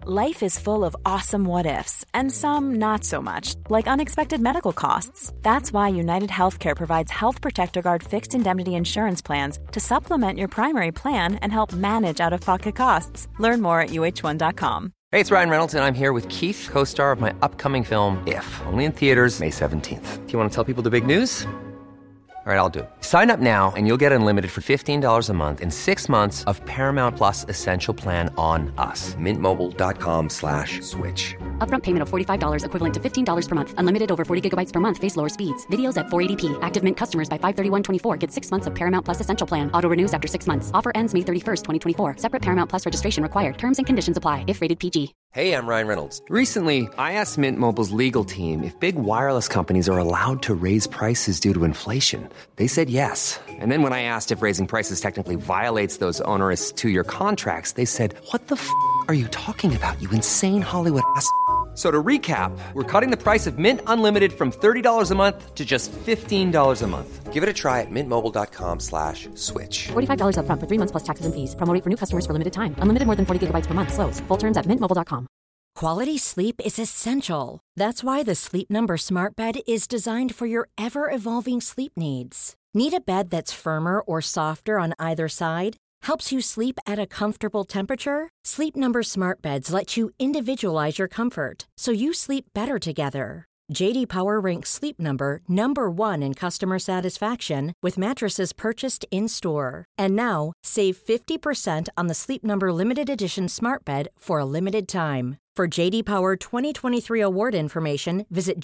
Life is full of awesome what-ifs, and some not so much, like unexpected medical costs. That's why United Healthcare provides Health Protector Guard fixed indemnity insurance plans to supplement your primary plan and help manage out-of-pocket costs. Learn more at UH1.com. Hey, it's Ryan Reynolds, and I'm here with Keith, co-star of my upcoming film, If, only in theaters May 17th. Do you want to tell people the big news? All right, I'll do it. Sign up now and you'll get unlimited for $15 a month and 6 months of Paramount Plus Essential Plan on us. MintMobile.com/switch. Upfront payment of $45 equivalent to $15 per month. Unlimited over 40 gigabytes per month. Face lower speeds. Videos at 480p. Active Mint customers by 531.24 get 6 months of Paramount Plus Essential Plan. Auto renews after 6 months. Offer ends May 31st, 2024. Separate Paramount Plus registration required. Terms and conditions apply if rated PG. Hey, I'm Ryan Reynolds. Recently, I asked Mint Mobile's legal team if big wireless companies are allowed to raise prices due to inflation. They said yes. And then when I asked if raising prices technically violates those onerous 2-year contracts, they said, "What the f*** are you talking about, you insane Hollywood ass?" So to recap, we're cutting the price of Mint Unlimited from $30 a month to just $15 a month. Give it a try at mintmobile.com/switch. $45 upfront for 3 months plus taxes and fees. Promo rate for new customers for limited time. Unlimited more than 40 gigabytes per month. Slows full terms at mintmobile.com. Quality sleep is essential. That's why the Sleep Number Smart Bed is designed for your ever-evolving sleep needs. Need a bed that's firmer or softer on either side? Helps you sleep at a comfortable temperature? Sleep Number Smart Beds let you individualize your comfort, so you sleep better together. J.D. Power ranks Sleep Number number 1 in customer satisfaction with mattresses purchased in-store. And now, save 50% on the Sleep Number Limited Edition Smart Bed for a limited time. For J.D. Power 2023 award information, visit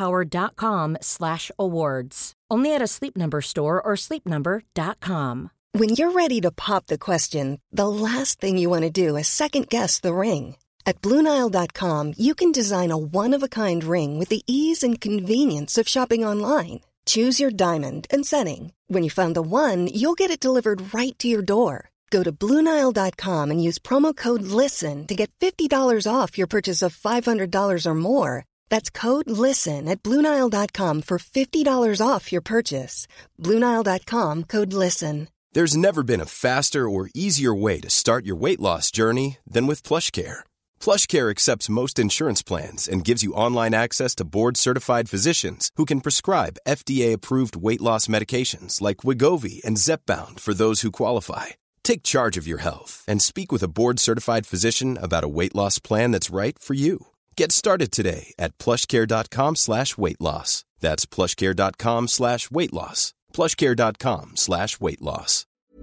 jdpower.com/awards. Only at a Sleep Number store or sleepnumber.com. When you're ready to pop the question, the last thing you want to do is second-guess the ring. At BlueNile.com, you can design a one-of-a-kind ring with the ease and convenience of shopping online. Choose your diamond and setting. When you find the one, you'll get it delivered right to your door. Go to BlueNile.com and use promo code LISTEN to get $50 off your purchase of $500 or more. That's code LISTEN at BlueNile.com for $50 off your purchase. BlueNile.com, code LISTEN. There's never been a faster or easier way to start your weight loss journey than with PlushCare. PlushCare accepts most insurance plans and gives you online access to board-certified physicians who can prescribe FDA-approved weight loss medications like Wegovy and Zepbound for those who qualify. Take charge of your health and speak with a board-certified physician about a weight loss plan that's right for you. Get started today at plushcare.com/weight loss. That's plushcare.com/weight loss. plushcare.com/weight loss.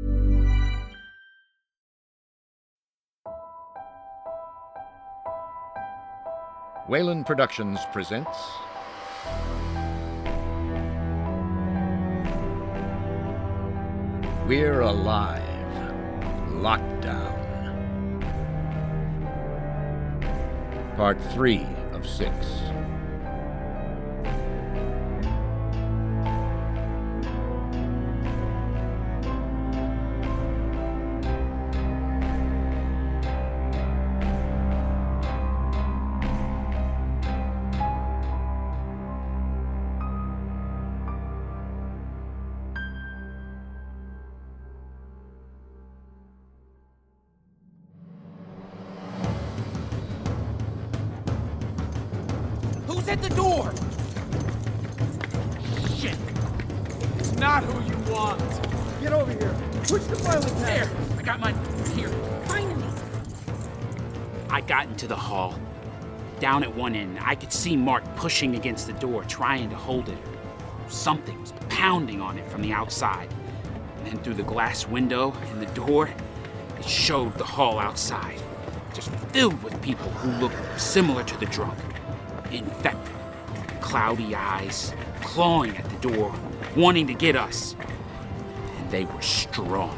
Wayland Productions presents We're Alive. Lockdown. Part 3 of 6. Who's at the door? Shit! It's not who you want! Get over here! Push the filing cabinet! There! I got mine. Here. Finally! I got into the hall. Down at one end, I could see Mark pushing against the door, trying to hold it. Something was pounding on it from the outside. And then through the glass window in the door, it showed the hall outside, just filled with people who looked similar to the drunk. Infected, cloudy eyes, clawing at the door, wanting to get us. And they were strong.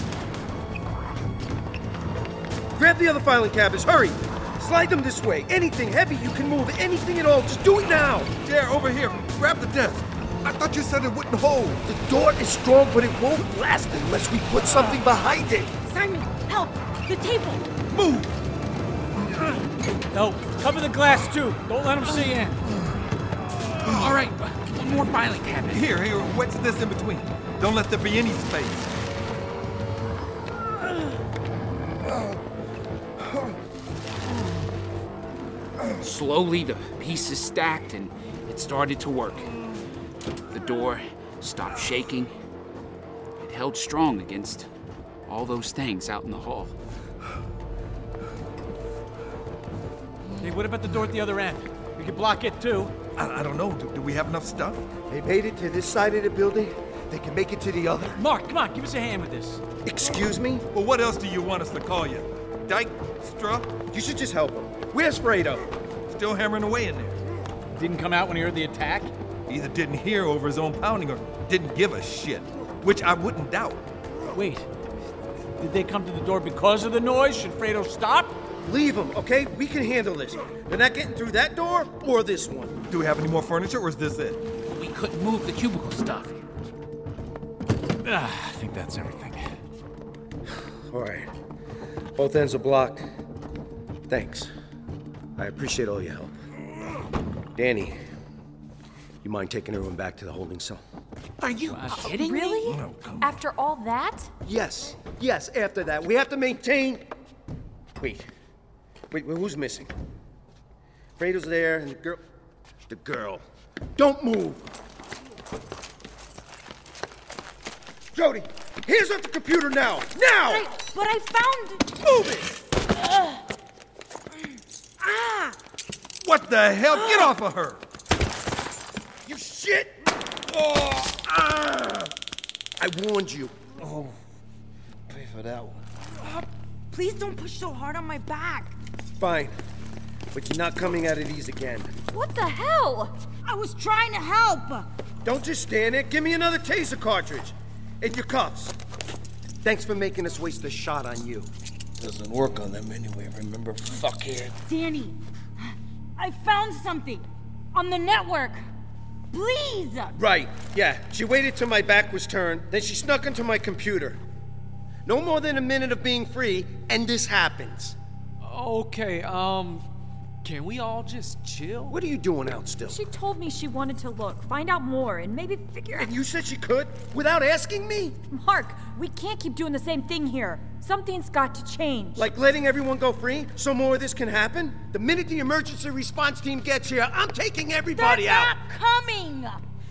Grab the other filing cabinets, hurry! Slide them this way. Anything heavy you can move, anything at all, just do it now! There, over here. Grab the desk. I thought you said it wouldn't hold. The door is strong, but it won't last unless we put something behind it. Simon, help! The table! Move! No, cover the glass too. Don't let them see in. All right, one more filing cabinet. Here, wedge this in between. Don't let there be any space. Slowly, the pieces stacked, and it started to work. The door stopped shaking. It held strong against all those things out in the hall. Hey, what about the door at the other end? We could block it too. I don't know. Do we have enough stuff? They made it to this side of the building. They can make it to the other. Mark, come on, give us a hand with this. Excuse me? Well, what else do you want us to call you? Dyke? Struck? You should just help him. Where's Fredo? Still hammering away in there. Didn't come out when he heard the attack? Either didn't hear over his own pounding or didn't give a shit, which I wouldn't doubt. Wait, did they come to the door because of the noise? Should Fredo stop? Leave them, okay? We can handle this. They're not getting through that door or this one. Do we have any more furniture, or is this it? We couldn't move the cubicle stuff. I think that's everything. All right. Both ends are blocked. Thanks. I appreciate all your help. Danny, you mind taking everyone back to the holding cell? Are you kidding me? Really? No, come on. After all that? Yes, after that. We have to maintain... Wait, who's missing? Fredo's there, and the girl... The girl. Don't move! Jody, hands off the computer now! Now! But I found... Move it! Ah! What the hell? Get off of her! You shit! Oh! Ah! I warned you. Oh, pay for that one. Please don't push so hard on my back. Fine, but you're not coming out of these again. What the hell? I was trying to help. Don't just stand there. Give me another taser cartridge. And your cuffs. Thanks for making us waste a shot on you. Doesn't work on them anyway, remember, fuckhead? Danny, I found something on the network. Please! Right, yeah. She waited till my back was turned, then she snuck into my computer. No more than a minute of being free, and this happens. Okay, can we all just chill? What are you doing out still? She told me she wanted to look, find out more, and maybe figure out... And you said she could? Without asking me? Mark, we can't keep doing the same thing here. Something's got to change. Like letting everyone go free so more of this can happen? The minute the emergency response team gets here, I'm taking everybody out. They're not coming!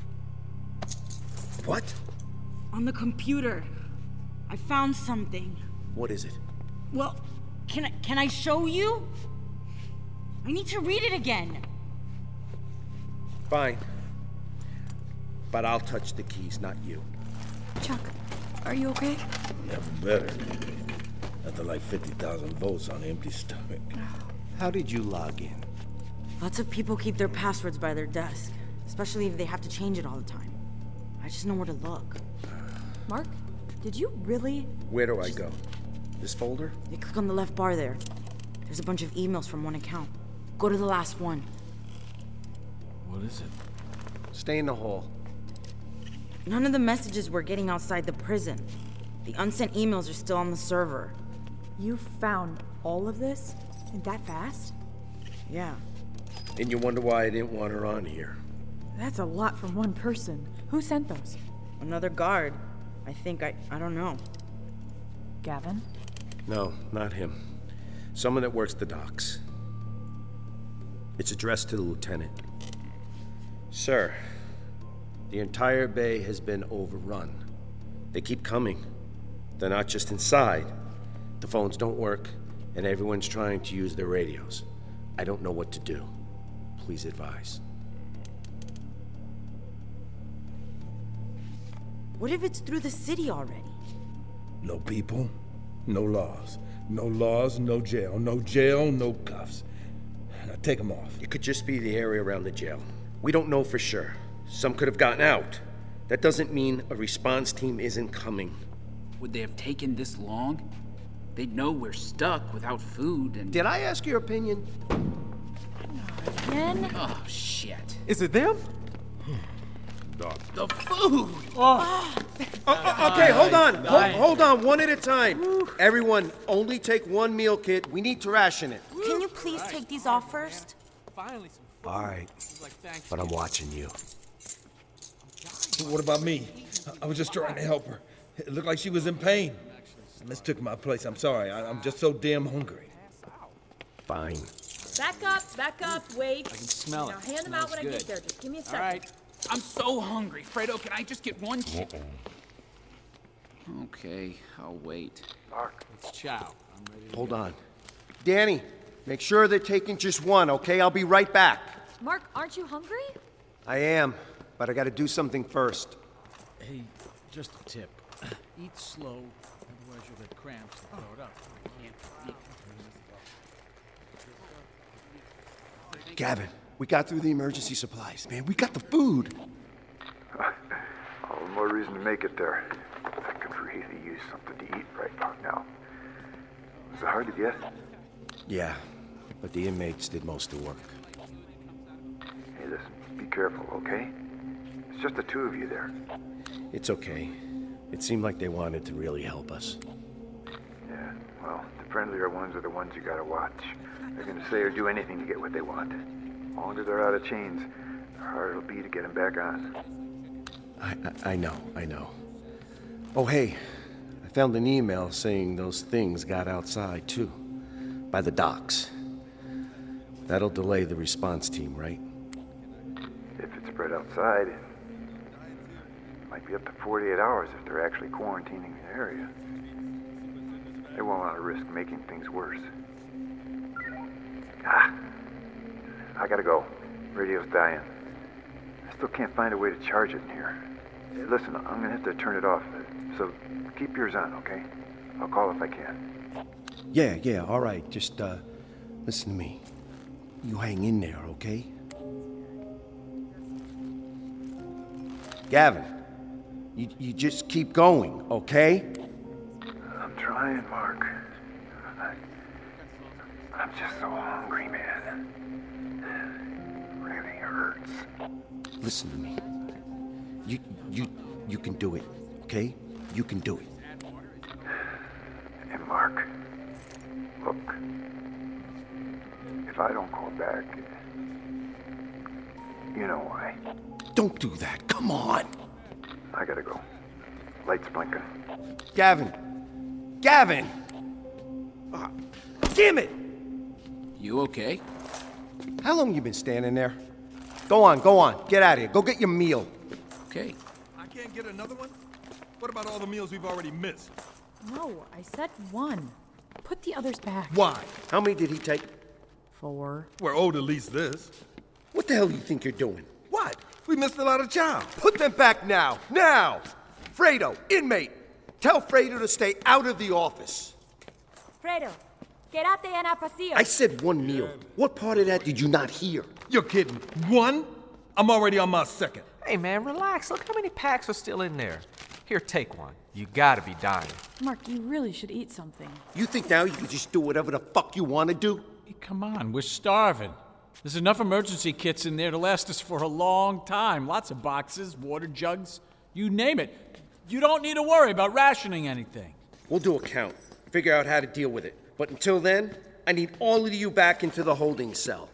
What? On the computer, I found something. What is it? Well, can I show you? I need to read it again. Fine. But I'll touch the keys, not you. Chuck, are you okay? Never better. After like 50,000 volts on an empty stomach. How did you log in? Lots of people keep their passwords by their desk, especially if they have to change it all the time. I just know where to look. Mark, did you really? Where do I go? This folder? You click on the left bar there. There's a bunch of emails from one account. Go to the last one. What is it? Stay in the hall. None of the messages we're getting outside the prison. The unsent emails are still on the server. You found all of this? And that fast? Yeah. And you wonder why I didn't want her on here. That's a lot from one person. Who sent those? Another guard. I think I don't know. Gavin? No, not him. Someone that works the docks. It's addressed to the lieutenant. Sir, the entire bay has been overrun. They keep coming. They're not just inside. The phones don't work, and everyone's trying to use their radios. I don't know what to do. Please advise. What if it's through the city already? No people, no laws. No laws, no jail. No jail, no cuffs. Now take them off. It could just be the area around the jail. We don't know for sure. Some could have gotten out. That doesn't mean a response team isn't coming. Would they have taken this long? They'd know we're stuck without food and... Did I ask your opinion? Again? Oh, shit. Is it them? The food! Okay, hold on. Hold on, one at a time. Everyone, only take one meal kit. We need to ration it. Can you please take these off first? Finally, some food. All right, but I'm watching you. What about me? I was just trying to help her. It looked like she was in pain. I mistook my place. I'm sorry. I'm just so damn hungry. Fine. Back up, wait. I can smell it. I'll hand them out when I get there. Just give me a second. All right. I'm so hungry. Fredo, can I just get one chicken? Okay, I'll wait. Mark. It's Chow. I'm ready to Hold go. on. Danny, make sure they're taking just one, okay? I'll be right back. Mark, aren't you hungry? I am, but I gotta do something first. Hey, just a tip. Eat slow, otherwise you'll get cramps and throw it up. Gavin, we got through the emergency supplies, man. We got the food. All the more reason to make it there. I could really use something to eat right about now. Was it hard to get? Yeah, but the inmates did most of the work. Hey, listen, be careful, okay? It's just the two of you there. It's okay. It seemed like they wanted to really help us. Yeah, well, the friendlier ones are the ones you gotta watch. They're gonna say or do anything to get what they want. As long as they're out of chains, the harder it'll be to get them back on. I know. Oh, hey, I found an email saying those things got outside, too. By the docks. That'll delay the response team, right? If it's spread outside, it might be up to 48 hours if they're actually quarantining the area. They won't want to risk making things worse. I gotta go. Radio's dying. I still can't find a way to charge it in here. Hey, listen, I'm gonna have to turn it off, so keep yours on, okay? I'll call if I can. Yeah, all right. Just, listen to me. You hang in there, okay? Gavin, you just keep going, okay? I'm trying, Mark. I'm just so hungry, man. It really hurts. Listen to me. You can do it, okay? You can do it. And Mark, look, if I don't call back, you know why. Don't do that. Come on. I gotta go. Lights blinking. Gavin! Ah, damn it! You okay? How long you been standing there? Go on. Get out of here. Go get your meal. Okay. I can't get another one? What about all the meals we've already missed? No, I said one. Put the others back. Why? How many did he take? 4. We're owed at least this. What the hell do you think you're doing? What? We missed a lot of chow. Put them back now! Now! Fredo, inmate, tell Fredo to stay out of the office. Fredo, quédate en el pasillo. I said one meal. What part of that did you not hear? You're kidding. One? I'm already on my second. Hey, man, relax. Look how many packs are still in there. Here, take one. You gotta be dying. Mark, you really should eat something. You think now you can just do whatever the fuck you want to do? Hey, come on, we're starving. There's enough emergency kits in there to last us for a long time. Lots of boxes, water jugs, you name it. You don't need to worry about rationing anything. We'll do a count. Figure out how to deal with it. But until then, I need all of you back into the holding cell.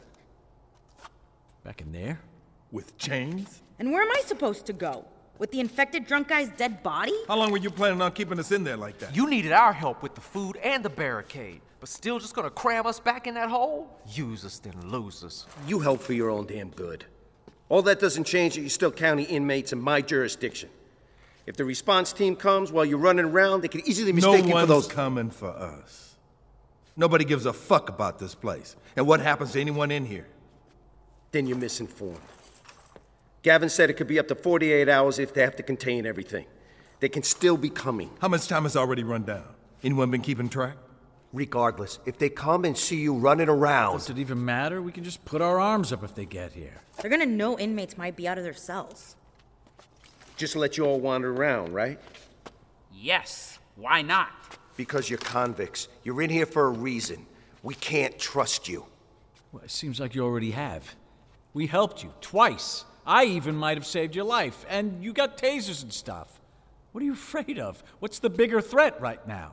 Back in there? With chains? And where am I supposed to go? With the infected drunk guy's dead body? How long were you planning on keeping us in there like that? You needed our help with the food and the barricade, but still just gonna cram us back in that hole? Use us, then lose us. You help for your own damn good. All that doesn't change that you're still county inmates in my jurisdiction. If the response team comes while you're running around, they could easily mistake you for those... No one's coming for us. Nobody gives a fuck about this place. And what happens to anyone in here? Then you're misinformed. Gavin said it could be up to 48 hours if they have to contain everything. They can still be coming. How much time has already run down? Anyone been keeping track? Regardless, if they come and see you running around... Does it even matter? We can just put our arms up if they get here. They're gonna know inmates might be out of their cells. Just let you all wander around, right? Yes. Why not? Because you're convicts. You're in here for a reason. We can't trust you. Well, it seems like you already have. We helped you twice. I even might have saved your life, and you got tasers and stuff. What are you afraid of? What's the bigger threat right now?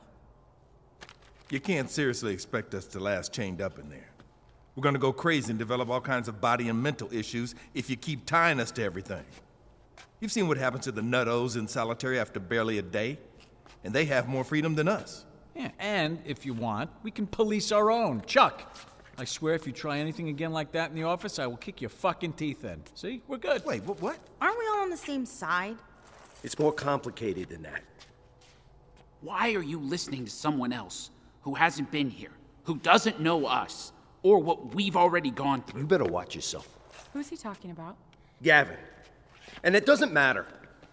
You can't seriously expect us to last chained up in there. We're gonna go crazy and develop all kinds of body and mental issues if you keep tying us to everything. You've seen what happens to the nuttos in solitary after barely a day, and they have more freedom than us. Yeah, and if you want, we can police our own. Chuck, I swear if you try anything again like that in the office, I will kick your fucking teeth in. See? We're good. Wait, what? Aren't we all on the same side? It's more complicated than that. Why are you listening to someone else who hasn't been here, who doesn't know us, or what we've already gone through? You better watch yourself. Who's he talking about? Gavin. And it doesn't matter.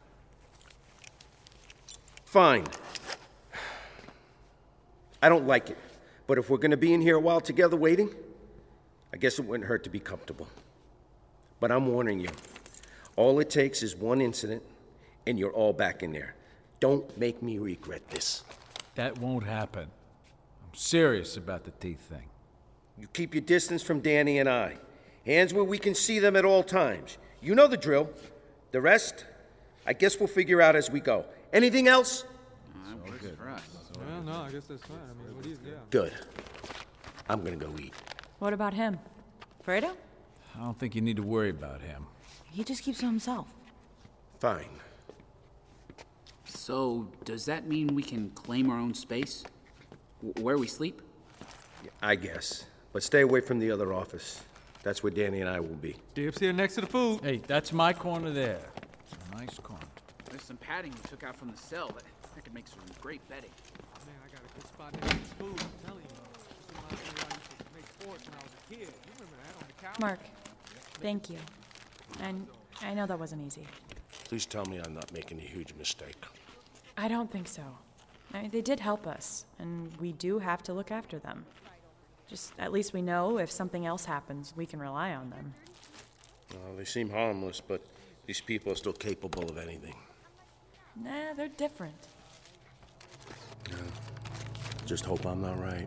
Fine. I don't like it. But if we're gonna be in here a while together waiting, I guess it wouldn't hurt to be comfortable. But I'm warning you, all it takes is one incident, and you're all back in there. Don't make me regret this. That won't happen. I'm serious about the teeth thing. You keep your distance from Danny and I. Hands where we can see them at all times. You know the drill. The rest, I guess we'll figure out as we go. Anything else? That works for us. Well, no, I guess that's fine. I mean, what do you, yeah. Good. I'm gonna go eat. What about him? Fredo? I don't think you need to worry about him. He just keeps to himself. Fine. So, does that mean we can claim our own space? Where we sleep? I guess. But stay away from the other office. That's where Danny and I will be. Dibs here next to the food. Hey, that's my corner there. It's a nice corner. There's some padding we took out from the cell. That could make some great bedding. Oh, man, I got a good spot next to this food. I'm telling you. This reminds me when I used to make sports when I was a kid. You remember that on the couch? Mark, thank you. And I know that wasn't easy. Please tell me I'm not making a huge mistake. I don't think so. I mean, they did help us, and we do have to look after them. Just at least we know if something else happens, we can rely on them. Well, they seem harmless, but these people are still capable of anything. Nah, they're different. Yeah. Just hope I'm not right.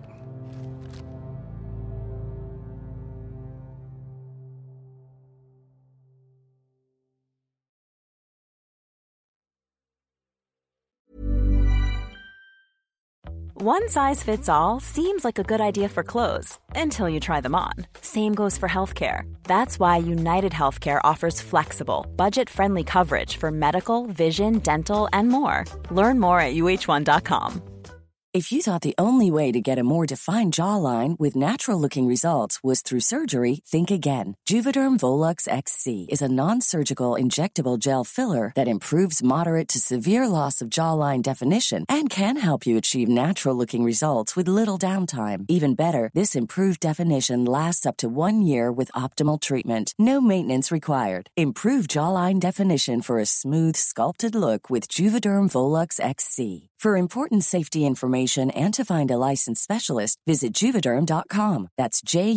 One size fits all seems like a good idea for clothes until you try them on. Same goes for healthcare. That's why United Healthcare offers flexible, budget-friendly coverage for medical, vision, dental, and more. Learn more at uh1.com. If you thought the only way to get a more defined jawline with natural-looking results was through surgery, think again. Juvederm Volux XC is a non-surgical injectable gel filler that improves moderate to severe loss of jawline definition and can help you achieve natural-looking results with little downtime. Even better, this improved definition lasts up to 1 year with optimal treatment. No maintenance required. Improve jawline definition for a smooth, sculpted look with Juvederm Volux XC. For important safety information and to find a licensed specialist, visit Juvederm.com. That's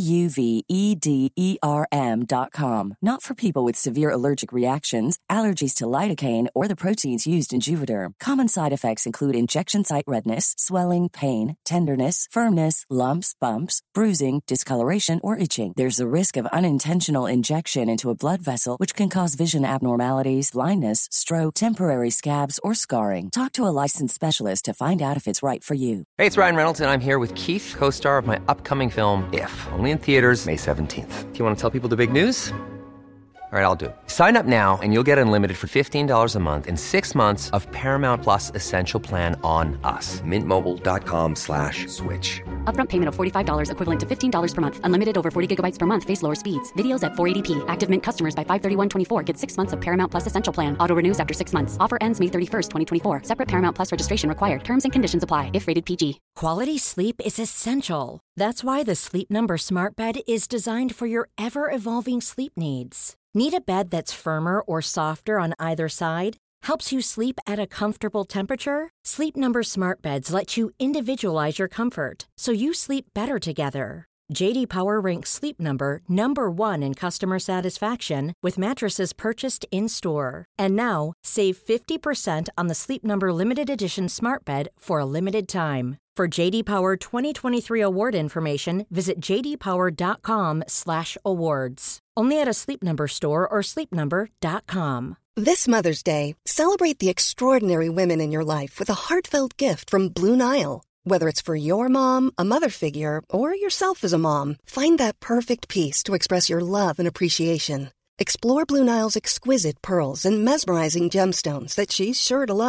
JUVEDERM.com. Not for people with severe allergic reactions, allergies to lidocaine, or the proteins used in Juvederm. Common side effects include injection site redness, swelling, pain, tenderness, firmness, lumps, bumps, bruising, discoloration, or itching. There's a risk of unintentional injection into a blood vessel, which can cause vision abnormalities, blindness, stroke, temporary scabs, or scarring. Talk to a licensed specialist to find out if it's right for you. Hey, it's Ryan Reynolds, and I'm here with Keith, co-star of my upcoming film, If, only in theaters May 17th. Do you want to tell people the big news? All right, I'll do it. Sign up now and you'll get unlimited for $15 a month and 6 months of Paramount Plus Essential Plan on us. MintMobile.com/switch. Upfront payment of $45 equivalent to $15 per month. Unlimited over 40 gigabytes per month. Face lower speeds. Videos at 480p. Active Mint customers by 531.24 get 6 months of Paramount Plus Essential Plan. Auto renews after 6 months. Offer ends May 31st, 2024. Separate Paramount Plus registration required. Terms and conditions apply if rated PG. Quality sleep is essential. That's why the Sleep Number Smart Bed is designed for your ever-evolving sleep needs. Need a bed that's firmer or softer on either side? Helps you sleep at a comfortable temperature? Sleep Number Smart Beds let you individualize your comfort, so you sleep better together. J.D. Power ranks Sleep Number #1 in customer satisfaction with mattresses purchased in-store. And now, save 50% on the Sleep Number Limited Edition Smart Bed for a limited time. For J.D. Power 2023 award information, visit jdpower.com/awards. Only at a Sleep Number store or sleepnumber.com. This Mother's Day, celebrate the extraordinary women in your life with a heartfelt gift from Blue Nile. Whether it's for your mom, a mother figure, or yourself as a mom, find that perfect piece to express your love and appreciation. Explore Blue Nile's exquisite pearls and mesmerizing gemstones that she's sure to love.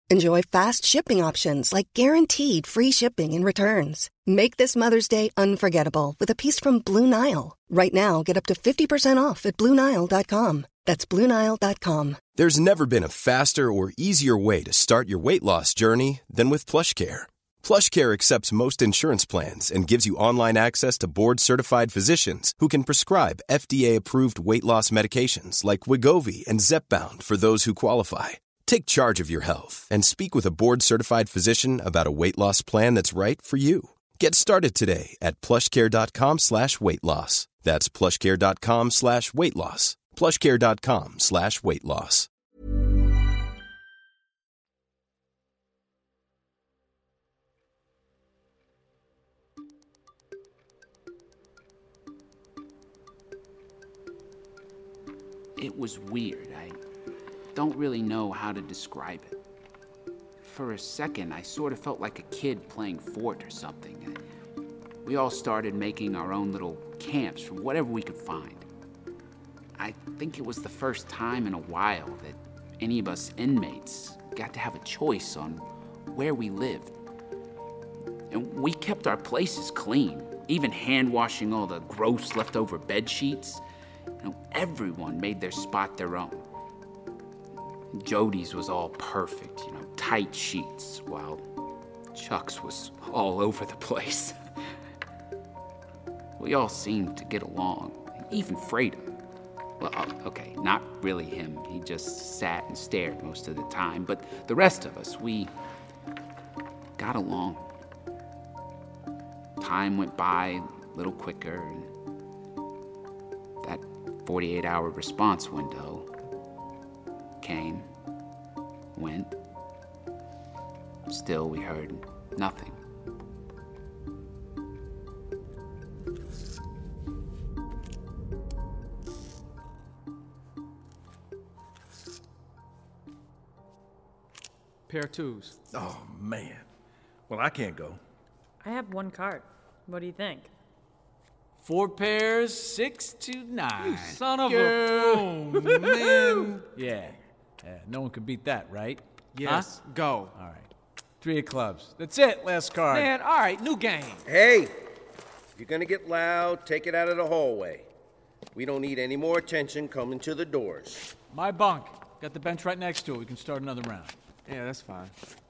Enjoy fast shipping options like guaranteed free shipping and returns. Make this Mother's Day unforgettable with a piece from Blue Nile. Right now, get up to 50% off at BlueNile.com. That's BlueNile.com. There's never been a faster or easier way to start your weight loss journey than with PlushCare. PlushCare accepts most insurance plans and gives you online access to board-certified physicians who can prescribe FDA-approved weight loss medications like Wegovy and Zepbound for those who qualify. Take charge of your health and speak with a board-certified physician about a weight loss plan that's right for you. Get started today at plushcare.com/weight loss. That's plushcare.com/weight loss. plushcare.com/weight loss. It was weird. I don't really know how to describe it. For a second, I sort of felt like a kid playing Fort or something. We all started making our own little camps from whatever we could find. I think it was the first time in a while that any of us inmates got to have a choice on where we lived. And we kept our places clean, even hand-washing all the gross leftover bed sheets. Everyone made their spot their own. Jody's was all perfect, tight sheets, while Chuck's was all over the place. We all seemed to get along, even Fredo. Well, okay, not really him. He just sat and stared most of the time, but the rest of us, we got along. Time went by a little quicker, and that 48-hour response window came, went. Still, we heard nothing. Pair twos. Oh, man. Well, I can't go. I have one card. What do you think? 4 pairs, 6 to 9. You son of Girl. a... Oh, man. Yeah, no one could beat that, right? Yes, Huh? go. All right. 3 of clubs. That's it, last card. Man, all right, new game. Hey, if you're gonna get loud, take it out of the hallway. We don't need any more attention coming to the doors. My bunk. Got the bench right next to it. We can start another round. Yeah, that's fine.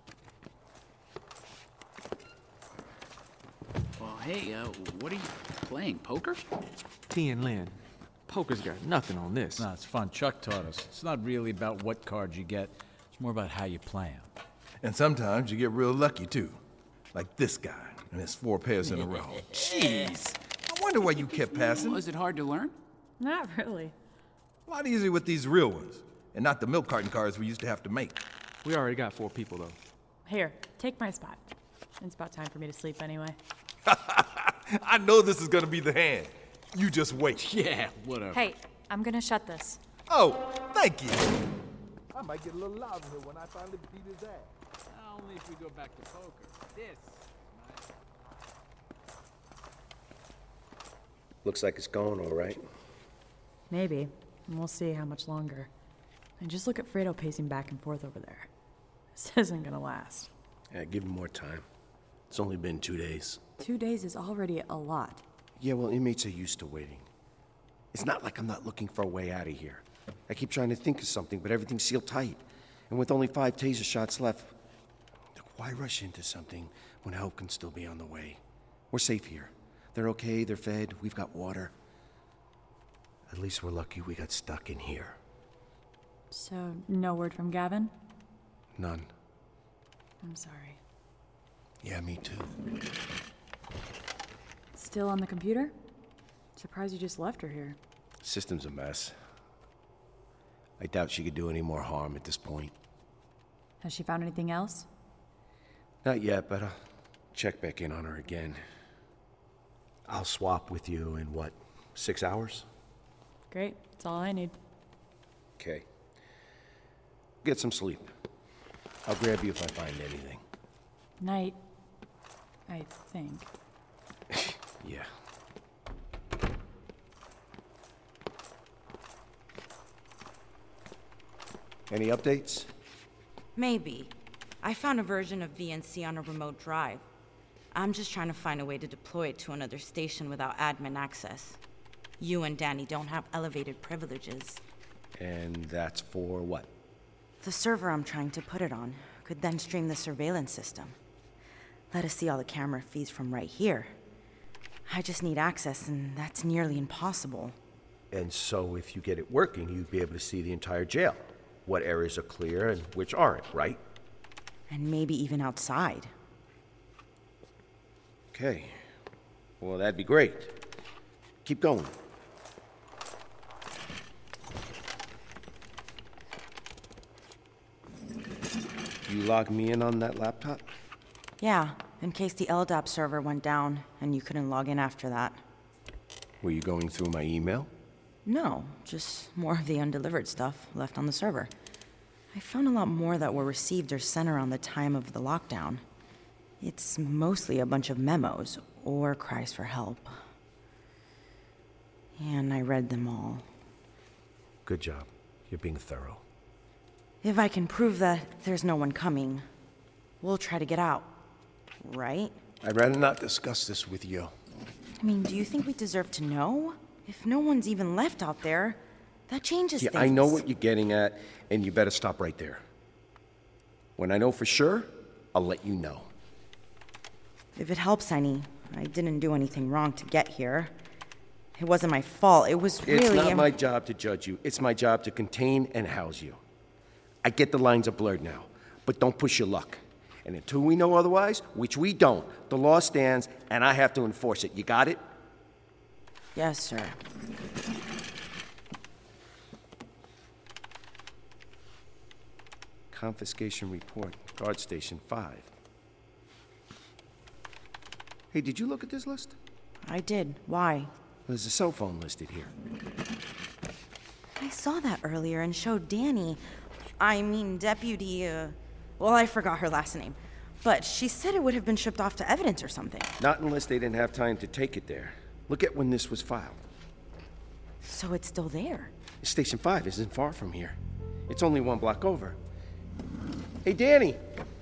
Well, hey, what are you playing, poker? T and Lynn. Poker's got nothing on this. No, it's fun. Chuck taught us. It's not really about what cards you get. It's more about how you play them. And sometimes you get real lucky, too. Like this guy and his 4 pairs in a row. Jeez. I wonder why you kept passing. Was it hard to learn? Not really. A lot easier with these real ones, and not the milk carton cards we used to have to make. We already got 4 people, though. Here, take my spot. It's about time for me to sleep anyway. I know this is gonna be the hand. You just wait. Yeah, whatever. Hey, I'm gonna shut this. Oh, thank you. I might get a little louder here when I finally beat his ass. Only if we go back to poker. This. Looks like it's going all right. Maybe. And we'll see how much longer. And just look at Fredo pacing back and forth over there. This isn't gonna last. Yeah, give him more time. It's only been 2 days. 2 days is already a lot. Yeah, well, inmates are used to waiting. It's not like I'm not looking for a way out of here. I keep trying to think of something, but everything's sealed tight. And with only 5 taser shots left, why rush into something when help can still be on the way? We're safe here. They're okay, they're fed, we've got water. At least we're lucky we got stuck in here. So, no word from Gavin? None. I'm sorry. Yeah, me too. Still on the computer? Surprised you just left her here. System's a mess. I doubt she could do any more harm at this point. Has she found anything else? Not yet, but I'll check back in on her again. I'll swap with you in, 6 hours? Great. That's all I need. Okay. Get some sleep. I'll grab you if I find anything. Night, I think. Yeah. Any updates? Maybe. I found a version of VNC on a remote drive. I'm just trying to find a way to deploy it to another station without admin access. You and Danny don't have elevated privileges. And that's for what? The server I'm trying to put it on could then stream the surveillance system. Let us see all the camera feeds from right here. I just need access, and that's nearly impossible. And so if you get it working, you'd be able to see the entire jail. What areas are clear and which aren't, right? And maybe even outside. Okay. Well, that'd be great. Keep going. You log me in on that laptop? Yeah, in case the LDAP server went down and you couldn't log in after that. Were you going through my email? No, just more of the undelivered stuff left on the server. I found a lot more that were received or sent around the time of the lockdown. It's mostly a bunch of memos or cries for help. And I read them all. Good job. You're being thorough. If I can prove that there's no one coming, we'll try to get out, right? I'd rather not discuss this with you. I mean, do you think we deserve to know? If no one's even left out there, that changes things. I know what you're getting at, and you better stop right there. When I know for sure, I'll let you know. If it helps any, I didn't do anything wrong to get here. It wasn't my fault. It was really... It's not my job to judge you. It's my job to contain and house you. I get the lines are blurred now, but don't push your luck. And until we know otherwise, which we don't, the law stands, and I have to enforce it. You got it? Yes, sir. Confiscation report, guard station 5. Hey, did you look at this list? I did. Why? There's a cell phone listed here. I saw that earlier and showed Danny. Deputy, well, I forgot her last name. But she said it would have been shipped off to evidence or something. Not unless they didn't have time to take it there. Look at when this was filed. So it's still there? Station 5 isn't far from here. It's only 1 block over. Hey, Danny!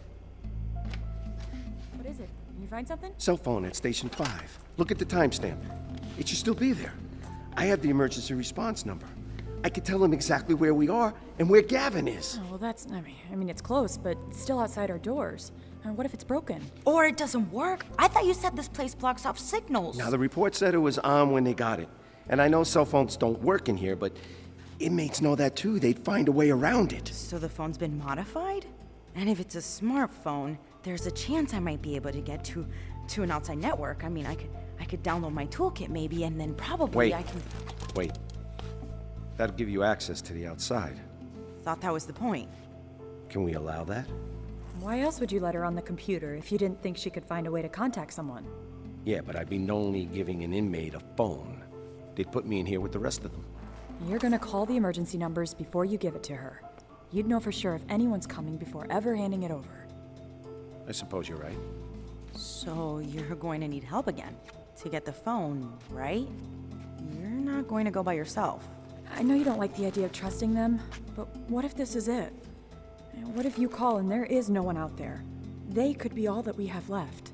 What is it? You find something? Cell phone at Station 5. Look at the timestamp. It should still be there. I have the emergency response number. I could tell him exactly where we are and where Gavin is. Oh, well, that's... I mean, it's close, but it's still outside our doors. What if it's broken? Or it doesn't work? I thought you said this place blocks off signals. Now, the report said it was on when they got it. And I know cell phones don't work in here, but inmates know that too. They'd find a way around it. So the phone's been modified? And if it's a smartphone, there's a chance I might be able to get to an outside network. I mean, I could download my toolkit maybe, and then probably I can... Wait. That'll give you access to the outside. Thought that was the point. Can we allow that? Why else would you let her on the computer if you didn't think she could find a way to contact someone? Yeah, but I'd be only giving an inmate a phone. They'd put me in here with the rest of them. You're gonna call the emergency numbers before you give it to her. You'd know for sure if anyone's coming before ever handing it over. I suppose you're right. So you're going to need help again to get the phone, right? You're not going to go by yourself. I know you don't like the idea of trusting them, but what if this is it? What if you call and there is no one out there? They could be all that we have left.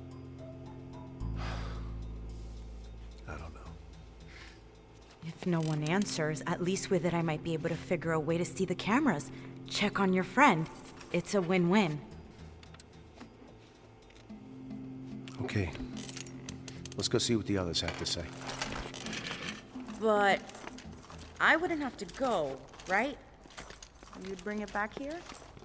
I don't know. If no one answers, at least with it I might be able to figure a way to see the cameras. Check on your friend. It's a win-win. Okay. Let's go see what the others have to say. But I wouldn't have to go, right? You'd bring it back here?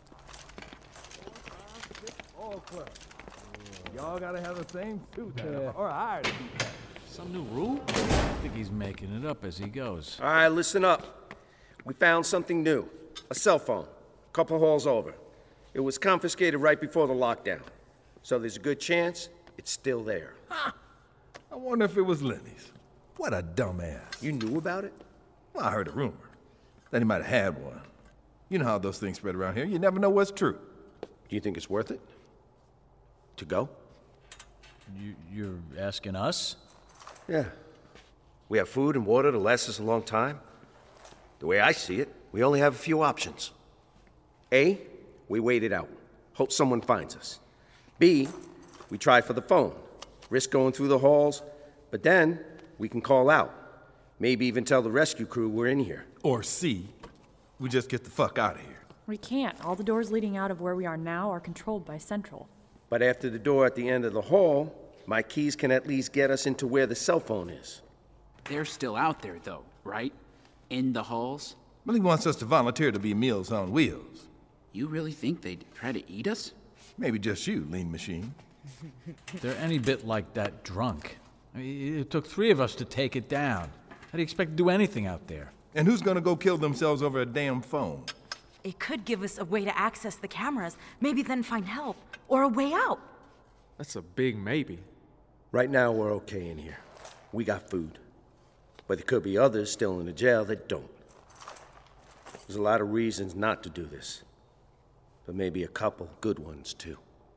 All club. Y'all gotta have the same suit or higher. Some new rule? I think he's making it up as he goes. All right, listen up. We found something new. A cell phone. A couple halls over. It was confiscated right before the lockdown. So there's a good chance it's still there. Ha! I wonder if it was Lenny's. What a dumbass. You knew about it? Well, I heard a rumor that he might have had one. You know how those things spread around here. You never know what's true. Do you think it's worth it? To go? You're asking us? Yeah. We have food and water to last us a long time. The way I see it, we only have a few options. A, we wait it out. hope someone finds us. B, we try for the phone, risk going through the halls, but then we can call out. Maybe even tell the rescue crew we're in here. Or C, we just get the fuck out of here. We can't. All the doors leading out of where we are now are controlled by Central. But after the door at the end of the hall, my keys can at least get us into where the cell phone is. They're still out there, though, right? In the halls? Well, he wants us to volunteer to be Meals on Wheels. You really think they'd try to eat us? Maybe just you, Lean Machine. They're any bit like that drunk. I mean, it took 3 of us to take it down. How do you expect to do anything out there? And who's gonna go kill themselves over a damn phone? It could give us a way to access the cameras, maybe then find help, or a way out. That's a big maybe. Right now, we're okay in here. We got food. But there could be others still in the jail that don't. There's a lot of reasons not to do this. But maybe a couple good ones, too.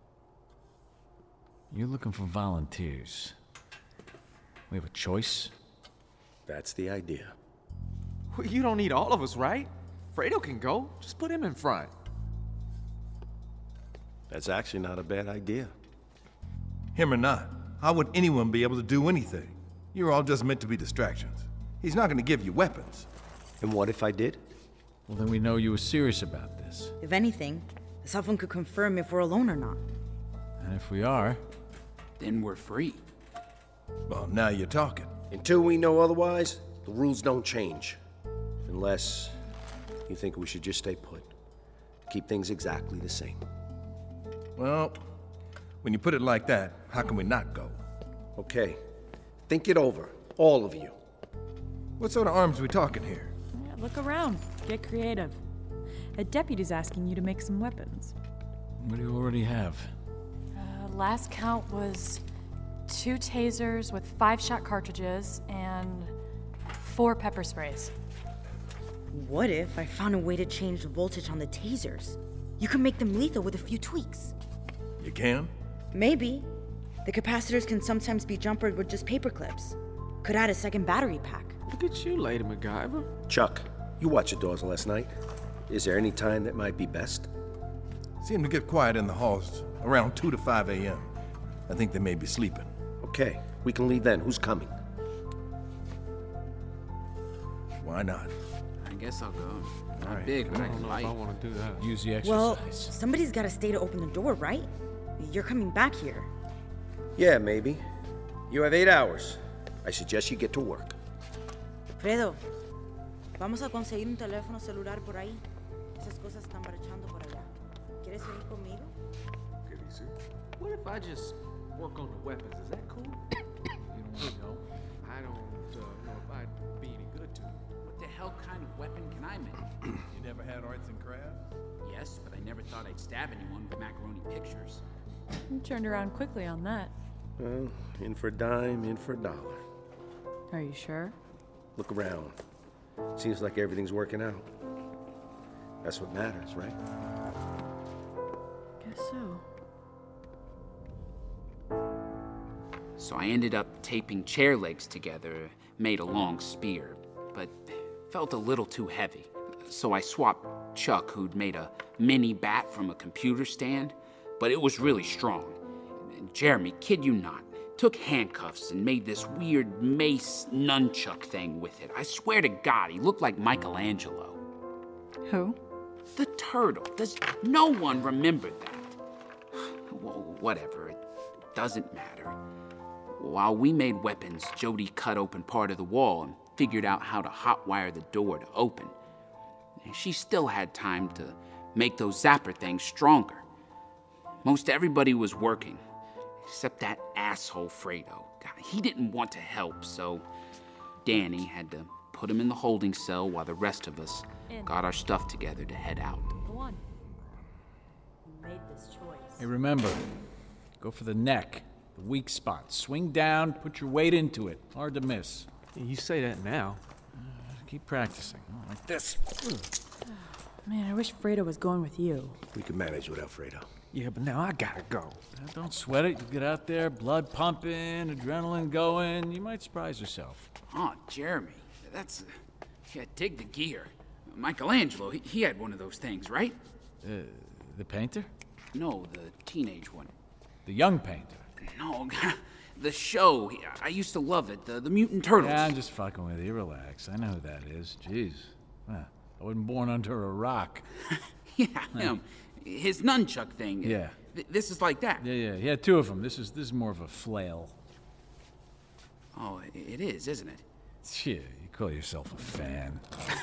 You're looking for volunteers. We have a choice? That's the idea. Well, you don't need all of us, right? Fredo can go. Just put him in front. That's actually not a bad idea. Him or not, how would anyone be able to do anything? You're all just meant to be distractions. He's not gonna give you weapons. And what if I did? Well, then we know you were serious about this. If anything, the cell phone could confirm if we're alone or not. And if we are, then we're free. Well, now you're talking. Until we know otherwise, the rules don't change. Unless you think we should just stay put. Keep things exactly the same. Well, when you put it like that, how can we not go? Okay. Think it over. All of you. What sort of arms are we talking here? Yeah, look around. Get creative. A deputy's asking you to make some weapons. what do you already have? Last count was 2 tasers with 5-shot cartridges and 4 pepper sprays. What if I found a way to change the voltage on the tasers? You can make them lethal with a few tweaks. You can? Maybe. The capacitors can sometimes be jumpered with just paper clips. Could add a second battery pack. Look at you, Lady MacGyver. Chuck, you watched the doors last night. Is there any time that might be best? Seem to get quiet in the halls around 2 to 5 a.m. I think they may be sleeping. Okay, we can leave then. Who's coming? Why not? I guess I'll go. All right. Big, I but I don't can know if light. I want to do that. Use the exercise. Well, somebody's got to stay to open the door, right? You're coming back here. Yeah, maybe. You have 8 hours. I suggest you get to work. Fredo, vamos a conseguir un teléfono celular por ahí. Esas cosas están marchando por allá. ¿Quieres venir conmigo? ¿Qué dice? What if I just work on the weapons? Is that cool? You don't want to go? I don't know if I'd be any good to. What the hell kind of weapon can I make? You never had arts and crafts? Yes, but I never thought I'd stab anyone with macaroni pictures. You turned around quickly on that. Well, in for a dime, in for a dollar. Are you sure? Look around. Seems like everything's working out. That's what matters, right? Guess so. So I ended up taping chair legs together, made a long spear, but felt a little too heavy. So I swapped Chuck, who'd made a mini bat from a computer stand, but it was really strong. And Jeremy, kid you not, took handcuffs and made this weird mace nunchuck thing with it. I swear to God, he looked like Michelangelo. Who? The turtle. Does no one remember that? Well, whatever, it doesn't matter. While we made weapons, Jody cut open part of the wall and figured out how to hotwire the door to open. And she still had time to make those zapper things stronger. Most everybody was working, except that asshole Fredo. God, he didn't want to help, so Danny had to put him in the holding cell while the rest of us got our stuff together to head out. Go on. You made this choice. Hey, remember, go for the neck, the weak spot. Swing down, put your weight into it. Hard to miss. You say that now. Keep practicing. Like this. Man, I wish Fredo was going with you. We can manage without Fredo. Yeah, but now I gotta go. Don't sweat it. You get out there, blood pumping, adrenaline going. You might surprise yourself. Oh, Jeremy, that's... Yeah, dig the gear. Michelangelo, he had one of those things, right? The painter? No, the teenage one. The young painter. No, the show. I used to love it. The Mutant Turtles. Yeah, I'm just fucking with you. Relax. I know who that is. Jeez. I wasn't born under a rock. Yeah, him. His nunchuck thing. Yeah. This is like that. Yeah. He had two of them. This is more of a flail. Oh, it is, isn't it? Shit, you call yourself a fan.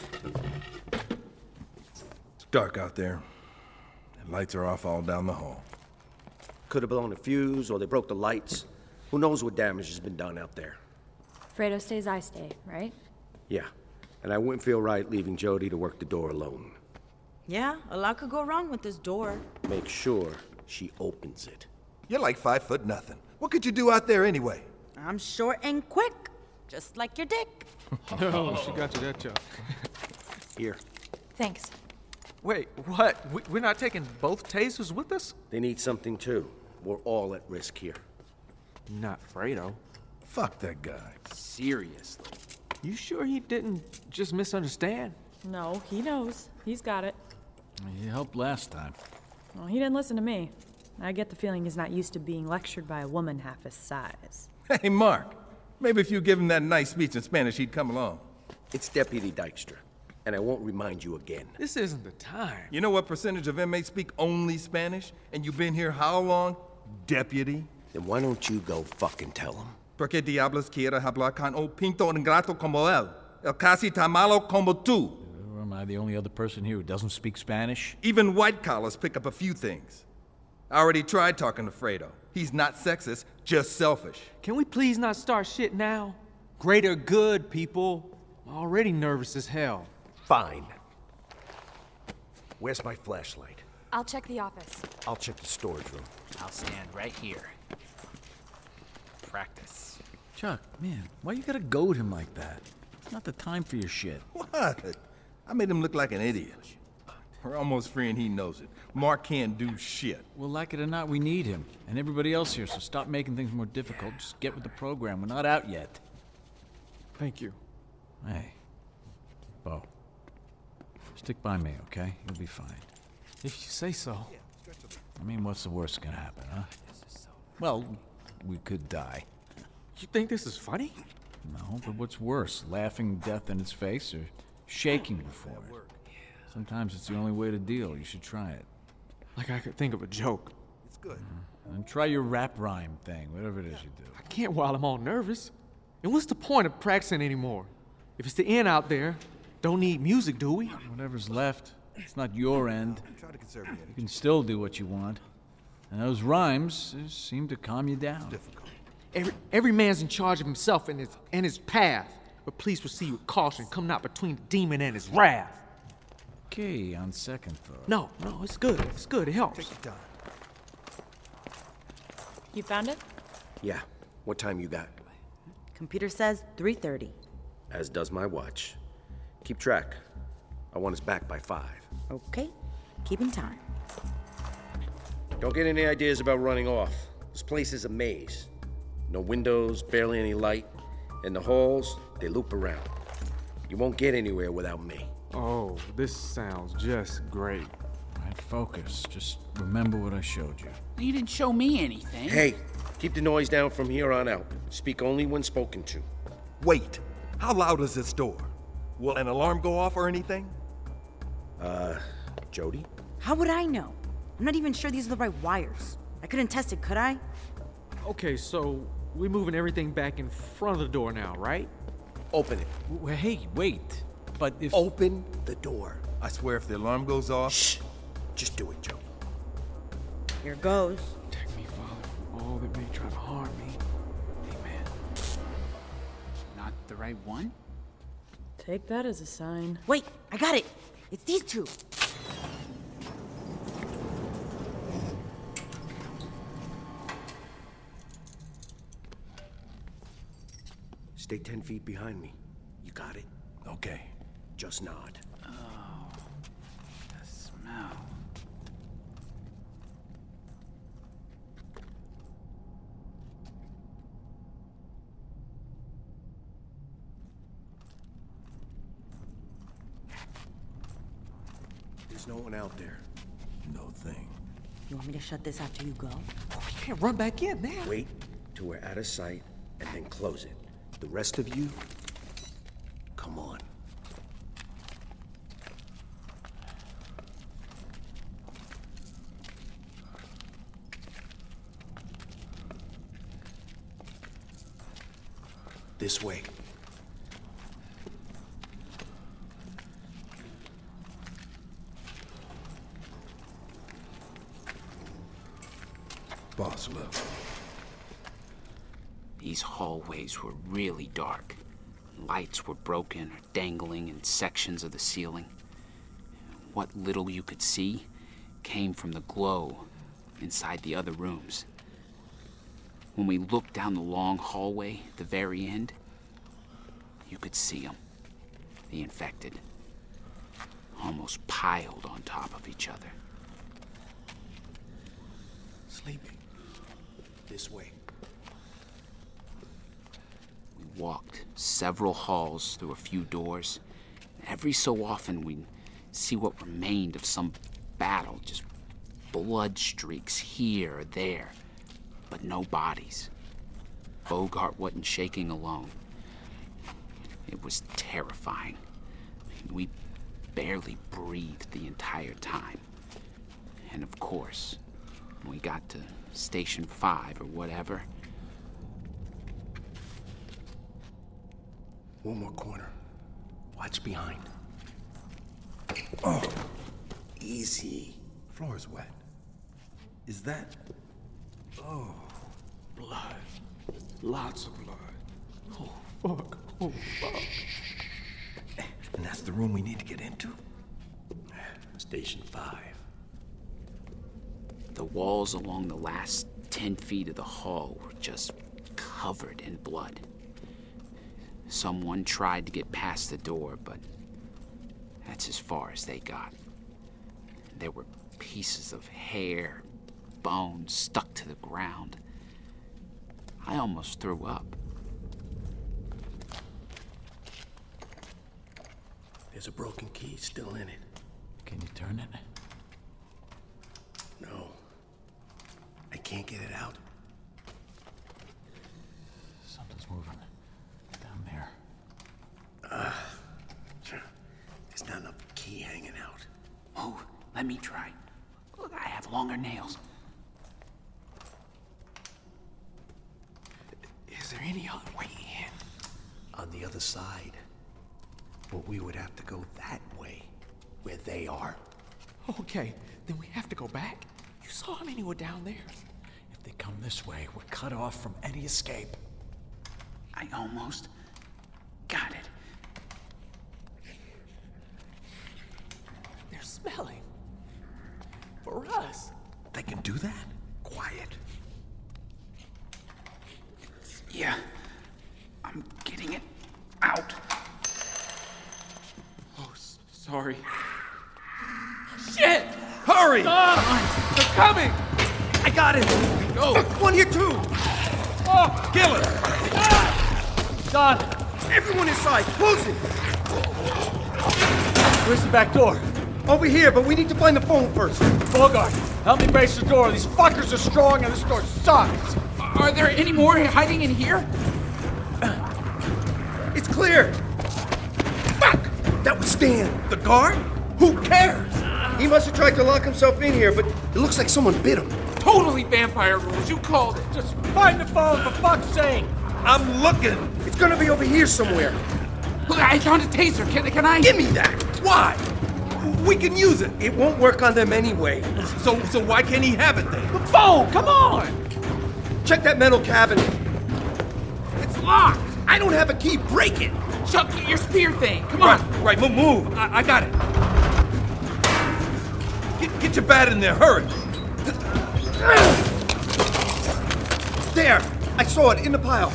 It's dark out there. And lights are off all down the hall. Could have blown a fuse, or they broke the lights. Who knows what damage has been done out there? Fredo stays, I stay, right? Yeah, and I wouldn't feel right leaving Jody to work the door alone. Yeah, a lot could go wrong with this door. Make sure she opens it. You're like 5'0". What could you do out there anyway? I'm short and quick, just like your dick. Oh, she got you that job. Here. Thanks. Wait, what? We're not taking both tasers with us? They need something too. We're all at risk here. Not Fredo. Fuck that guy. Seriously. You sure he didn't just misunderstand? No, he knows. He's got it. He helped last time. Well, he didn't listen to me. I get the feeling he's not used to being lectured by a woman half his size. Hey, Mark. Maybe if you give him that nice speech in Spanish, he'd come along. It's Deputy Dykstra, and I won't remind you again. This isn't the time. You know what percentage of inmates speak only Spanish? And you've been here how long, Deputy? Then why don't you go fucking tell him? Porque diablos quiere hablar con un pinto ingrato como él? El casi tan malo como tú. Am I the only other person here who doesn't speak Spanish? Even white collars pick up a few things. I already tried talking to Fredo. He's not sexist, just selfish. Can we please not start shit now? Greater good, people. I'm already nervous as hell. Fine. Where's my flashlight? I'll check the office. I'll check the storage room. I'll stand right here. Practice. Chuck, man, why you gotta goad him like that? It's not the time for your shit. What? I made him look like an idiot. We're almost free and he knows it. Mark can't do shit. Well, like it or not, we need him. And everybody else here, so stop making things more difficult. Just get with the program. We're not out yet. Thank you. Hey, Bo. Stick by me, okay? You'll be fine. If you say so. I mean, what's the worst gonna happen, huh? Well, we could die. You think this is funny? No, but what's worse? Laughing death in its face or shaking before it? Sometimes it's the only way to deal. You should try it. Like I could think of a joke. It's good. And try your rap rhyme thing, whatever it is you do. I can't while I'm all nervous. And what's the point of practicing anymore? If it's the end out there, don't need music, do we? Whatever's left. It's not your end. Try to conserve your energy. You can still do what you want. And those rhymes seem to calm you down. Difficult. Every man's in charge of himself and his path. But please proceed with caution. Come not between the demon and his wrath. Okay, on second thought. No, it's good. It's good. It helps. Take your time. You found it? Yeah. What time you got? Computer says 3:30. As does my watch. Keep track. I want us back by 5. Okay, keeping time. Don't get any ideas about running off. This place is a maze. No windows, barely any light. And the halls, they loop around. You won't get anywhere without me. Oh, this sounds just great. All right, focus. Just remember what I showed you. You didn't show me anything. Hey, keep the noise down from here on out. Speak only when spoken to. Wait, how loud is this door? Will an alarm go off or anything? Jody? How would I know? I'm not even sure these are the right wires. I couldn't test it, could I? Okay, so we're moving everything back in front of the door now, right? Open it. Well, hey, wait. But if... Open the door. I swear if the alarm goes off... Shh! Just do it, Jody. Here goes. Protect me, Father, from all that may try to harm me. Amen. Not the right one? Take that as a sign. Wait, I got it. It's these two. Stay 10 feet behind me. You got it? Okay. Just nod. Oh, the smell. There's no one out there. No thing. You want me to shut this after you go? Oh, we can't run back in, man. Wait till we're out of sight and then close it. The rest of you, come on. This way. Boss, look. These hallways were really dark. Lights were broken or dangling in sections of the ceiling. What little you could see came from the glow inside the other rooms. When we looked down the long hallway at the very end, you could see them, the infected, almost piled on top of each other. Sleeping. This way. We walked several halls through a few doors. Every so often we'd see what remained of some battle, just blood streaks here or there, but no bodies. Bogart wasn't shaking alone. It was terrifying. We barely breathed the entire time. And of course, when we got to Station 5 or whatever. One more corner. Watch behind. Oh, easy. Floor's wet. Is that... Oh, Blood. Lots of blood. oh, fuck. Oh, fuck. And that's the room we need to get into? Station 5. The walls along the last 10 feet of the hall were just covered in blood. Someone tried to get past the door, but that's as far as they got. There were pieces of hair, bones stuck to the ground. I almost threw up. There's a broken key still in it. Can you turn it? No. I can't get it out. Something's moving. Down there. There's not enough key hanging out. Oh, let me try. Look, I have longer nails. Is there any other way in? On the other side. But we would have to go that way, where they are. Okay, then we have to go back? You saw how many were down there? If they come this way, we're cut off from any escape. I almost got it. They're smelling. For us. They can do that? Quiet. Yeah, I'm getting it out. Oh, sorry. Shit! Hurry! They're coming! I got it! Go! One here too! Oh, Kill it! Done. Everyone inside! Close it! Where's the back door? Over here, but we need to find the phone first. Bogart, help me brace the door. These fuckers are strong and this door sucks. Are there any more hiding in here? It's clear! Fuck! That was Stan. The guard? Who cares? He must have tried to lock himself in here, but it looks like someone bit him. Totally vampire rules. You called it. Just find the phone, for fuck's sake. I'm looking. It's gonna be over here somewhere. Look, I found a taser. Can I? Give me that. Why? We can use it. It won't work on them anyway. So why can't he have it then? The phone! Come on! Check that metal cabinet. It's locked. I don't have a key. Break it. Chuck, your spear thing. Come on. Right, move. I got it. Get your bat in there. Hurry. There. I saw it in the pile.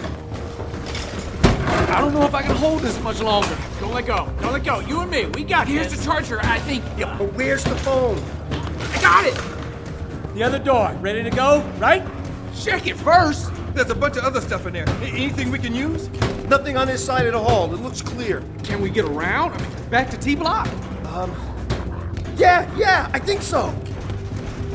I don't know if I can hold this much longer. Don't let go. Don't let go. You and me, we got Here's this. the charger, I think. Yeah, but where's the phone? I got it. The other door. Ready to go, right? Check it first. There's a bunch of other stuff in there. Anything we can use? Nothing on this side of the hall. It looks clear. Can we get around? I mean, back to T-Block? Yeah, I think so.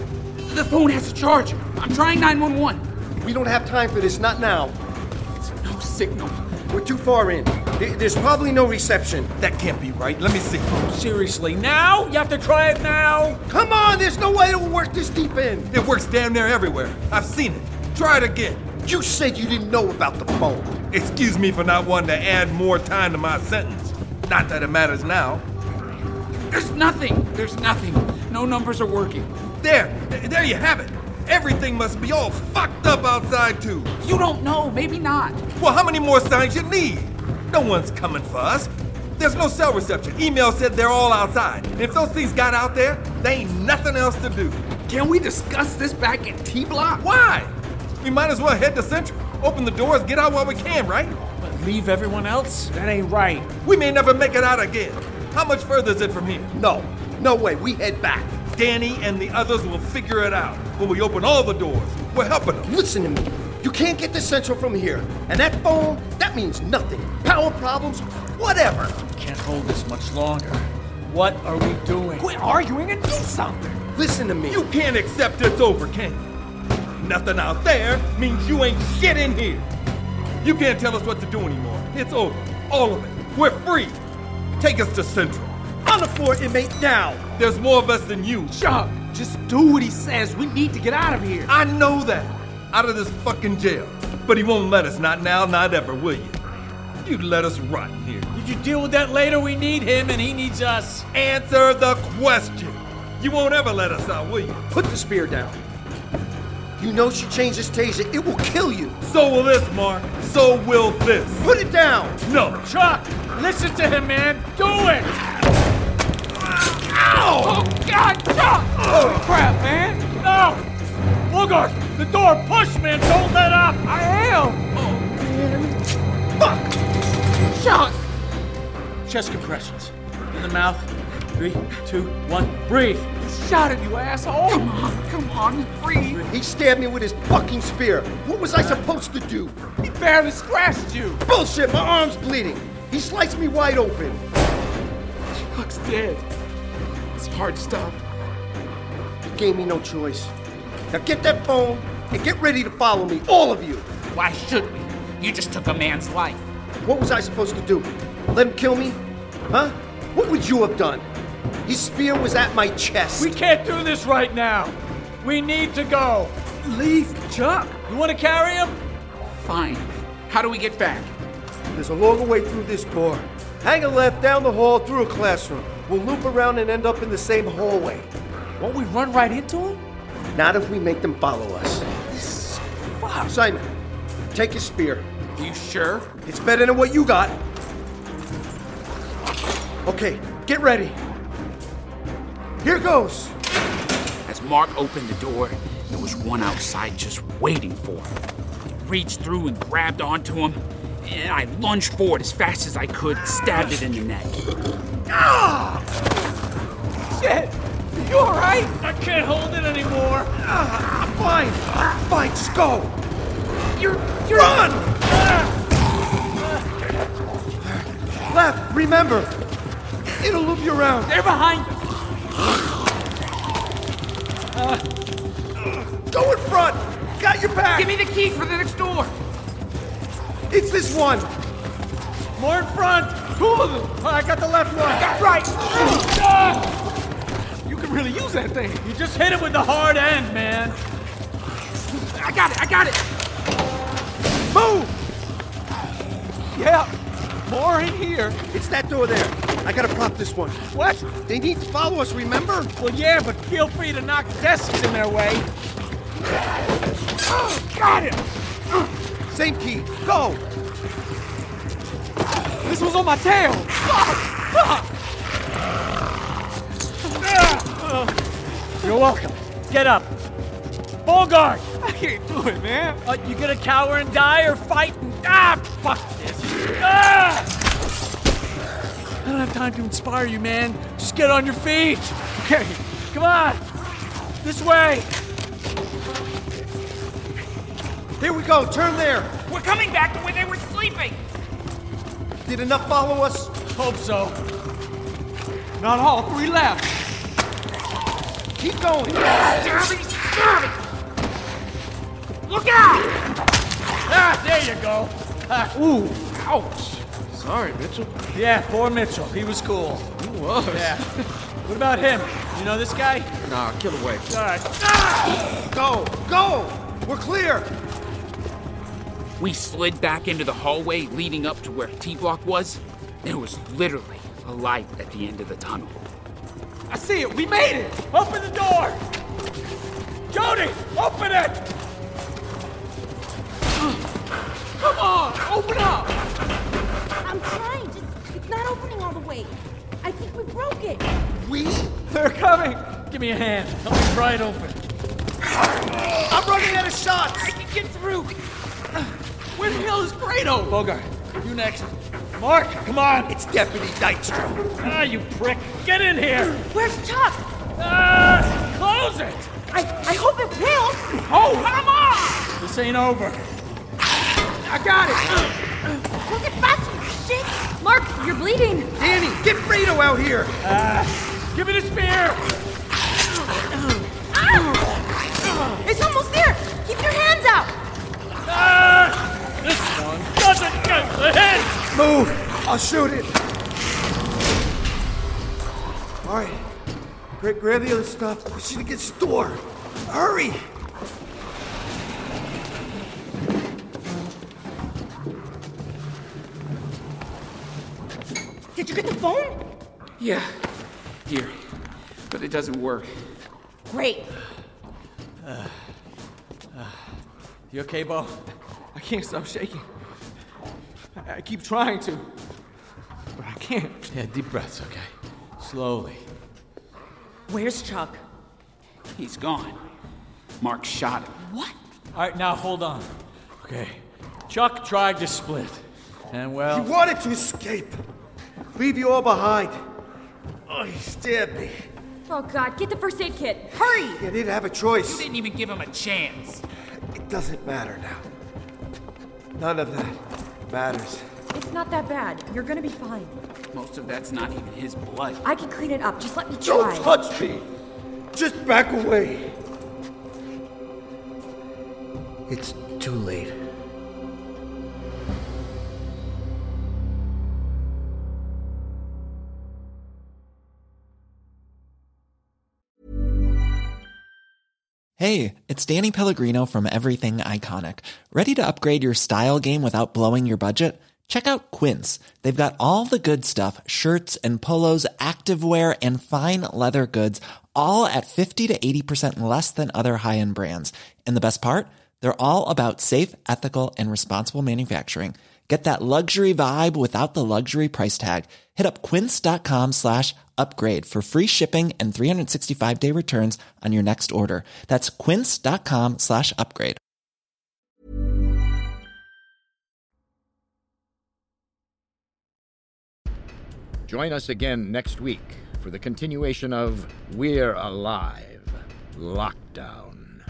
The phone has a charge. I'm trying 911. We don't have time for this, not now. No signal. We're too far in. There's probably no reception. That can't be right. Let me see. Seriously, now? You have to try it now? Come on, there's no way it'll work this deep in. It works damn near everywhere. I've seen it. Try it again. You said you didn't know about the phone. Excuse me for not wanting to add more time to my sentence. Not that it matters now. There's nothing. There's nothing. No numbers are working. There you have it. Everything must be all fucked up outside too. You don't know. Maybe not. Well, how many more signs you need? No one's coming for us. There's no cell reception. Email said they're all outside. And if those things got out there, there ain't nothing else to do. Can we discuss this back at T-Block? Why? We might as well head to Central. Open the doors, get out while we can, right? But leave everyone else? That ain't right. We may never make it out again. How much further is it from here? No way. We head back. Danny and the others will figure it out when we open all the doors. We're helping them. Listen to me. You can't get to Central from here. And that phone, that means nothing. Power problems, whatever. Can't hold this much longer. What are we doing? Quit arguing and do something. Listen to me. You can't accept it's over, can you? Nothing out there means you ain't shit in here. You can't tell us what to do anymore. It's over. All of it. We're free. Take us to Central. On the floor, inmate, now. There's more of us than you. Chuck, just do what he says. We need to get out of here. I know that. Out of this fucking jail. But he won't let us. Not now, not ever, will you? You'd let us rot in here. Did you deal with that later? We need him and he needs us. Answer the question. You won't ever let us out, will you? Put the spear down. You know she changed this taser. It will kill you. So will this, Mark. So will this. Put it down. No. Chuck, listen to him, man. Do it. Ow! Oh, God, Chuck! Holy crap, man. No. Bogart, the door. Push, man. Don't let up. I am. Oh, man. Fuck. Chuck. Chest compressions. In the mouth. 3, 2, 1. Breathe. Shot at you, asshole! Come on, breathe! He stabbed me with his fucking spear. What was I supposed to do? He barely scratched you! Bullshit, my arm's bleeding. He sliced me wide open. Chuck's dead. It's hard stuff. You gave me no choice. Now get that phone and get ready to follow me, all of you. Why should we? You just took a man's life. What was I supposed to do? Let him kill me? Huh? What would you have done? His spear was at my chest. We can't do this right now. We need to go. Leave Chuck. You want to carry him? Fine. How do we get back? There's a longer way through this door. Hang a left down the hall through a classroom. We'll loop around and end up in the same hallway. Won't we run right into him? Not if we make them follow us. Fuck. Simon, take his spear. Are you sure? It's better than what you got. Okay, get ready. Here goes! As Mark opened the door, there was one outside just waiting for him. I reached through and grabbed onto him, and I lunged forward as fast as I could, stabbed it in the neck. Ah! Shit! You alright? I can't hold it anymore. Fine! Fine, just go! You're Run! Left, remember! It'll loop you around. They're behind us! Go in front! Got your back! Give me the key for the next door! It's this one! More in front! 2 of them! I got the left one! That's right! You can really use that thing! You just hit it with the hard end, man! I got it! Move! Yeah, more in here. It's that door there. I gotta prop this one. What? They need to follow us, remember? Well, yeah, but feel free to knock desks in their way. Got it! Same key. Go! This was on my tail! Fuck! You're welcome. Get up. Bogart! I can't do it, man. You gonna cower and die or fight? Fuck this. I don't have time to inspire you, man. Just get on your feet. Okay, come on. This way. Here we go. Turn there. We're coming back to where they were sleeping. Did enough follow us? Hope so. Not all 3 left. Keep going. Damn these Look out! Ah, there you go. Ooh, ouch. Sorry, Mitchell. Yeah, poor Mitchell. He was cool. He was. Yeah. What about him? You know this guy? Nah, kill away. All right. Go! We're clear! We slid back into the hallway leading up to where T-Block was. There was literally a light at the end of the tunnel. I see it. We made it. Open the door. Jody, open it. Come on, open up. I'm trying, it's not opening all the way. I think we broke it. They're coming. Give me a hand. Help me pry it open. I'm running out of shots! I can get through. Where the hell is Grado? Bogart, you next. Mark, come on. It's Deputy Dykstra. Ah, you prick. Get in here. Where's Chuck? Close it. I hope it will. Oh, come on. This ain't over. I got it. Close it faster, you shit. Mark, you're bleeding. Danny, get Grado out here. Give me the spear. It's almost there. Keep your hands out. This one doesn't get the hit. Move. I'll shoot it. All right. Grab the other stuff. We should get to the door. Hurry. Did you get the phone? Yeah, here. But it doesn't work. Great. You okay, Bo? I can't stop shaking. I keep trying to, but I can't. Yeah, deep breaths, okay? Slowly. Where's Chuck? He's gone. Mark shot him. What? All right, now hold on. Okay. Chuck tried to split. And well... He wanted to escape. Leave you all behind. Oh, he stabbed me. Oh, God, get the first aid kit. Hurry! I didn't have a choice. You didn't even give him a chance. It doesn't matter now. None of that matters. It's not that bad. You're gonna be fine. Most of that's not even his blood. I can clean it up. Just let me try. Don't touch me! Just back away. It's too late. Hey, it's Danny Pellegrino from Everything Iconic. Ready to upgrade your style game without blowing your budget? Check out Quince. They've got all the good stuff, shirts and polos, activewear, and fine leather goods, all at 50 to 80% less than other high-end brands. And the best part? They're all about safe, ethical, and responsible manufacturing. Get that luxury vibe without the luxury price tag. Hit up quince.com/upgrade for free shipping and 365-day returns on your next order. That's quince.com/upgrade. Join us again next week for the continuation of We're Alive, Lockdown.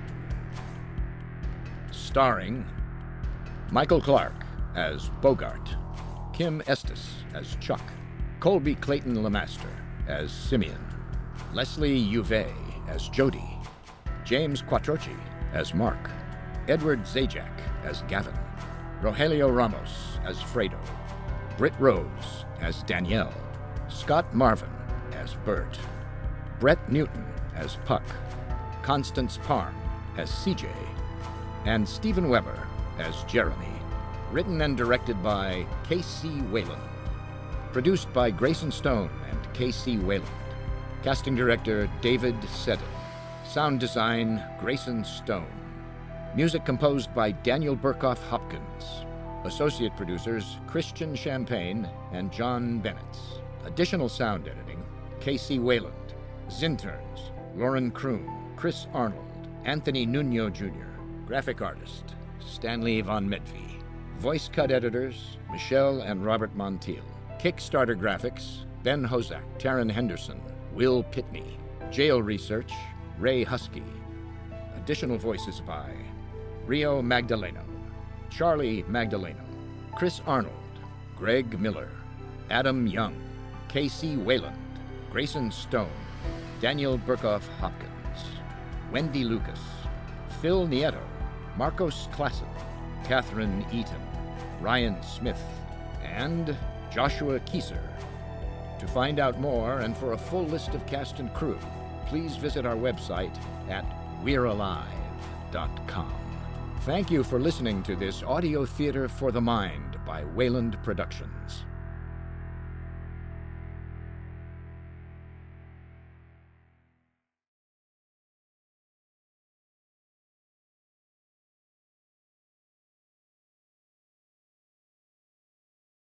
Starring Michael Clark as Bogart, Kim Estes as Chuck, Colby Clayton Lemaster as Simeon, Leslie Uve as Jody, James Quattrochi as Mark, Edward Zajac as Gavin, Rogelio Ramos as Fredo, Britt Rose as Danielle, Scott Marvin as Bert, Brett Newton as Puck, Constance Parm as CJ, and Stephen Weber as Jeremy. Written and directed by K.C. Wayland. Produced by Grayson Stone and K.C. Wayland. Casting director David Seddon. Sound design Grayson Stone. Music composed by Daniel Burkhoff Hopkins. Associate producers Christian Champagne and John Bennett. Additional sound editing K.C. Wayland. Zinterns Lauren Kroon, Chris Arnold, Anthony Nuno Jr. Graphic artist Stanley Von Medvey. Voice cut editors, Michelle and Robert Montiel. Kickstarter graphics, Ben Hozak, Taryn Henderson, Will Pitney. Jail research, Ray Husky. Additional voices by Rio Magdaleno, Charlie Magdaleno, Chris Arnold, Greg Miller, Adam Young, K.C. Wayland, Grayson Stone, Daniel Burkhoff Hopkins. Wendy Lucas, Phil Nieto, Marcos Klassen, Catherine Eaton, Ryan Smith, and Joshua Kieser. To find out more and for a full list of cast and crew, please visit our website at we'realive.com. Thank you for listening to this Audio Theater for the Mind by Wayland Productions.